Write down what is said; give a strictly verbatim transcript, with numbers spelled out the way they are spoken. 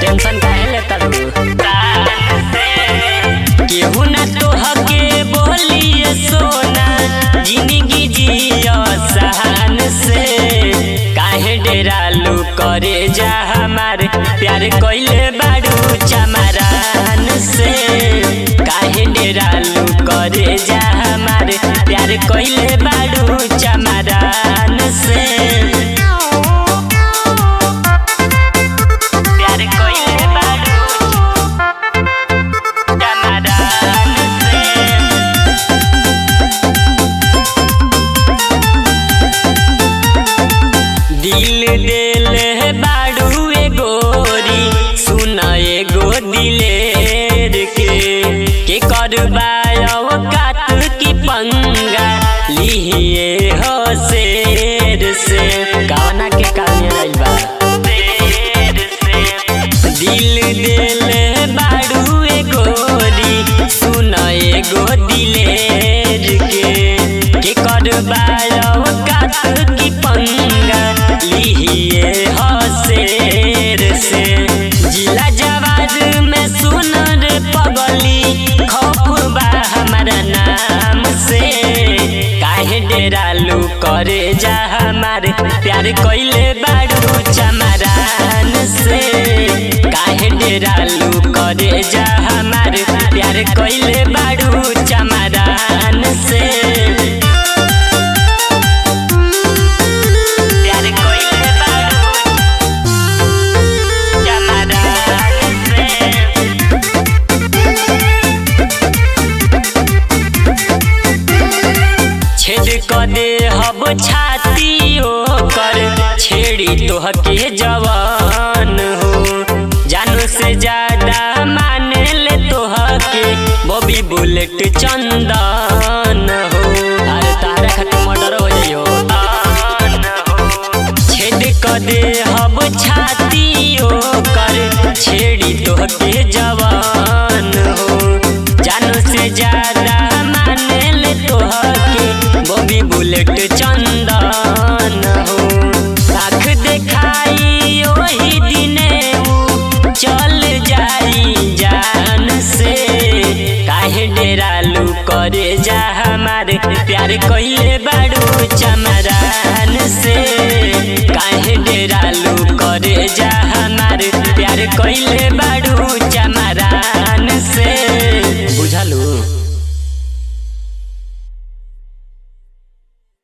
Tension काहे लेता तू? केहू ना तोहके बोलिए सोना, जिंदगी जियो सहन से। काहे डेरालू करे जा हमार प्यार कइले बाड़ू चमरान से। काहे डेरालू करे जा हमार प्यार कइले बाड़ू चमरान से। दिल देले बाड़ू ए गोरी, सुन एगो दिलेर के के करबायो कात की पंगा लिहिए हो शेर से। गाना के काने आइल बा दिल देले बाड़ू ए गोरी, सुन एगो दिलेर के के करबायो कात की पंगा लिहिए हो शेर से। जिला जवार में सुन रे पगली, खौफ बा हमारा नाम से। काहे डेरालू करे जा हमार प्यार कइले बाड़ू चमरान से। काहे डेरालू करे जा हमार प्यार कइले बाड़ू चमरान से। कदे हब छाती ओकर, छेड़ी तोहके जवान हो। जानू से ज्यादा माने ले तोहके बॉबी बुलेट चंदन हो। अरे तारा खातिर मर्डर हो जाइयो। छेद कदे हब छाती ओकर, छेड़ी तोहके जवान हो। जानू से ज्यादा माने ले तोहके बॉबी बुलेट चंदन हो। आँख देखाई ओही दिने ऊ चल जाई जान से। काहे डेरालू करे जा हमार प्यार कइले बाड़ू चमरान से। काहे डेरालू